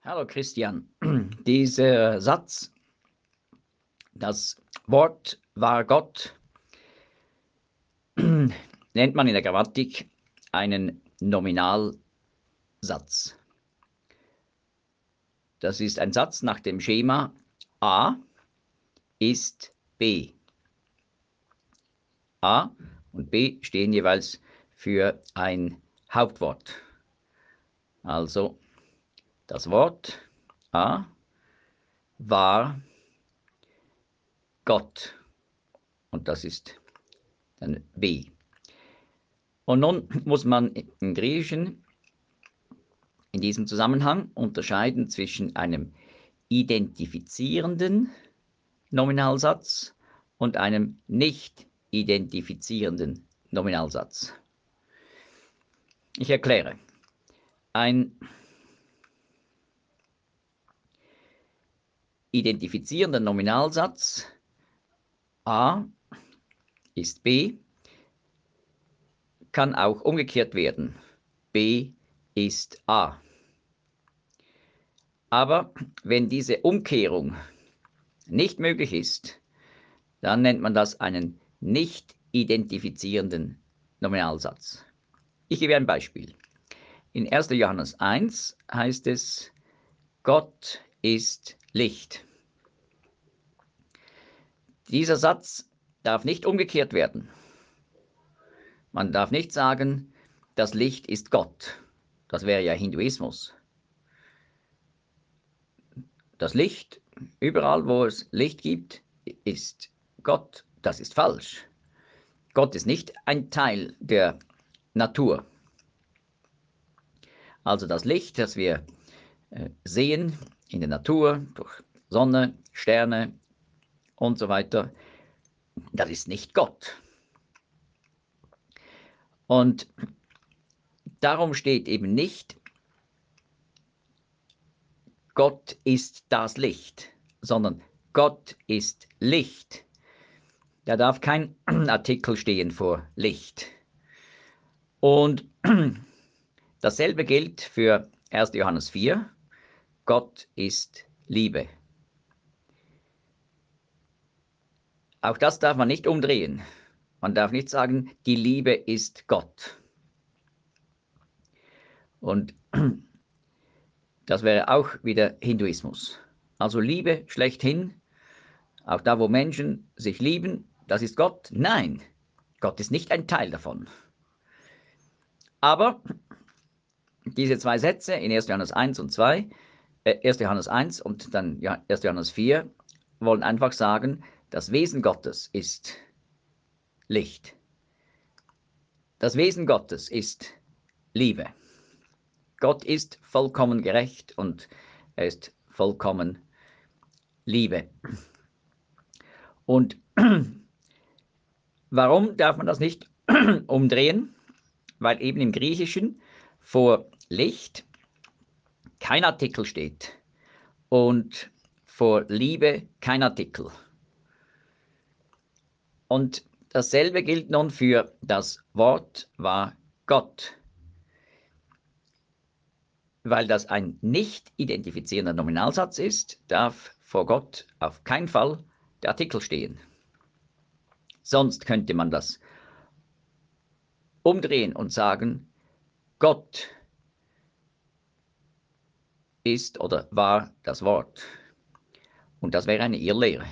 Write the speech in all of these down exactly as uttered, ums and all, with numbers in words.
Hallo Christian, dieser Satz, das Wort war Gott, nennt man in der Grammatik einen Nominalsatz. Das ist ein Satz nach dem Schema A ist B. A und B stehen jeweils für ein Hauptwort. Also das Wort A war Gott und das ist dann B. Und nun muss man im Griechischen in diesem Zusammenhang unterscheiden zwischen einem identifizierenden Nominalsatz und einem nicht identifizierenden Nominalsatz. Ich erkläre. Ein identifizierender Nominalsatz A ist B, kann auch umgekehrt werden. B ist A. Aber wenn diese Umkehrung nicht möglich ist, dann nennt man das einen nicht identifizierenden Nominalsatz. Ich gebe ein Beispiel. In erster Johannes eins heißt es, Gott ist Licht. Dieser Satz darf nicht umgekehrt werden. Man darf nicht sagen, das Licht ist Gott. Das wäre ja Hinduismus. Das Licht, überall wo es Licht gibt, ist Gott. Das ist falsch. Gott ist nicht ein Teil der Natur. Also das Licht, das wir äh, sehen in der Natur, durch Sonne, Sterne und so weiter, das ist nicht Gott. Und darum steht eben nicht, Gott ist das Licht, sondern Gott ist Licht. Da darf kein Artikel stehen vor Licht. Und dasselbe gilt für erster Johannes vier. Gott ist Liebe. Auch das darf man nicht umdrehen. Man darf nicht sagen, die Liebe ist Gott. Und das wäre auch wieder Hinduismus. Also Liebe schlechthin, auch da, wo Menschen sich lieben, das ist Gott. Nein, Gott ist nicht ein Teil davon. Aber diese zwei Sätze in erster Johannes eins und zwei, äh, erster Johannes eins und dann erster Johannes vier, wollen einfach sagen, das Wesen Gottes ist Licht. Das Wesen Gottes ist Liebe. Gott ist vollkommen gerecht und er ist vollkommen Liebe. Und warum darf man das nicht umdrehen? Weil eben im Griechischen vor Licht kein Artikel steht und vor Liebe kein Artikel. Und dasselbe gilt nun für das Wort war Gott. Weil das ein nicht identifizierender Nominalsatz ist, darf vor Gott auf keinen Fall der Artikel stehen. Sonst könnte man das umdrehen und sagen, Gott ist oder war das Wort. Und das wäre eine Irrlehre.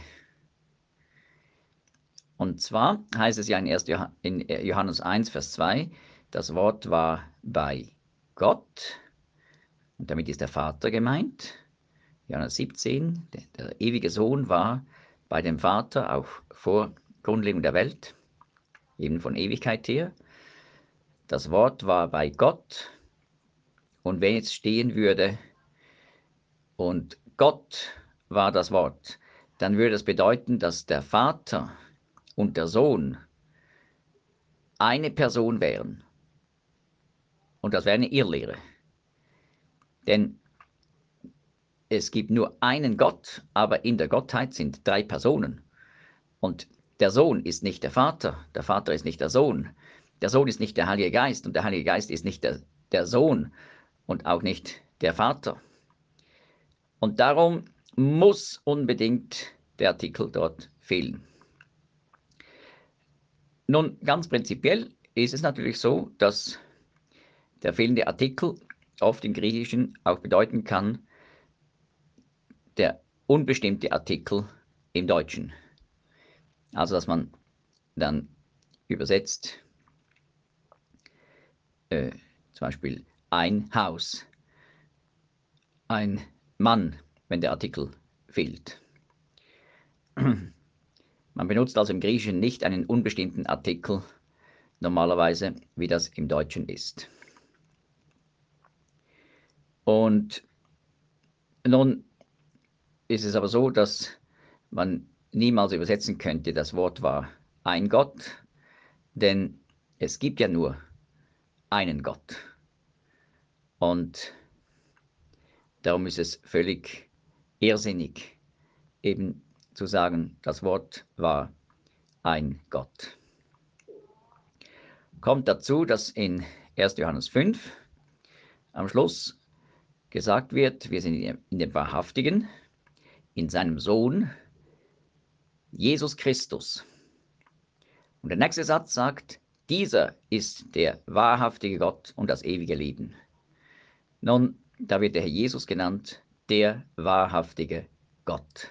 Und zwar heißt es ja in, erster in Johannes eins, Vers zwei, das Wort war bei Gott. Und damit ist der Vater gemeint. Johannes siebzehn, der, der ewige Sohn war bei dem Vater auch vor Grundlegung der Welt, eben von Ewigkeit her. Das Wort war bei Gott. Und wenn jetzt stehen würde, und Gott war das Wort, dann würde es bedeuten, dass der Vater und der Sohn eine Person wären. Und das wäre eine Irrlehre. Denn es gibt nur einen Gott, aber in der Gottheit sind drei Personen. Und der Sohn ist nicht der Vater, der Vater ist nicht der Sohn, der Sohn ist nicht der Heilige Geist und der Heilige Geist ist nicht der, der Sohn und auch nicht der Vater. Und darum muss unbedingt der Artikel dort fehlen. Nun, ganz prinzipiell ist es natürlich so, dass der fehlende Artikel oft im Griechischen auch bedeuten kann, der unbestimmte Artikel im Deutschen. Also, dass man dann übersetzt, äh, zum Beispiel ein Haus, ein Mann, wenn der Artikel fehlt. Man benutzt also im Griechischen nicht einen unbestimmten Artikel normalerweise, wie das im Deutschen ist. Und nun ist es aber so, dass man niemals übersetzen könnte, das Wort war ein Gott, denn es gibt ja nur einen Gott. Und darum ist es völlig irrsinnig, eben zu sagen, das Wort war ein Gott. Kommt dazu, dass in erster Johannes fünf am Schluss gesagt wird, wir sind in dem Wahrhaftigen, in seinem Sohn, Jesus Christus. Und der nächste Satz sagt, dieser ist der wahrhaftige Gott und das ewige Leben. Nun, da wird der Herr Jesus genannt, der wahrhaftige Gott.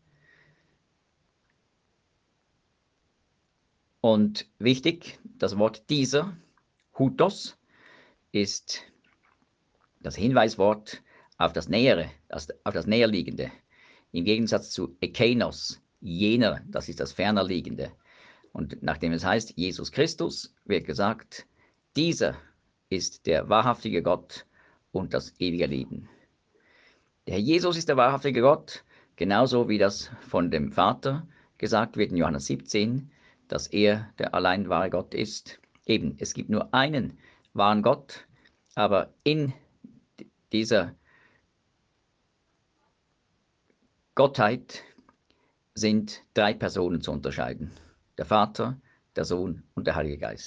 Und wichtig, das Wort dieser, Hutos, ist das Hinweiswort auf das Nähere, auf das Näherliegende. Im Gegensatz zu Ekeinos, jener, das ist das Fernerliegende. Und nachdem es heißt, Jesus Christus, wird gesagt, dieser ist der wahrhaftige Gott und das ewige Leben. Der Herr Jesus ist der wahrhaftige Gott, genauso wie das von dem Vater gesagt wird in Johannes siebzehn, dass er der allein wahre Gott ist. Eben, es gibt nur einen wahren Gott, aber in dieser Gottheit sind drei Personen zu unterscheiden. Der Vater, der Sohn und der Heilige Geist.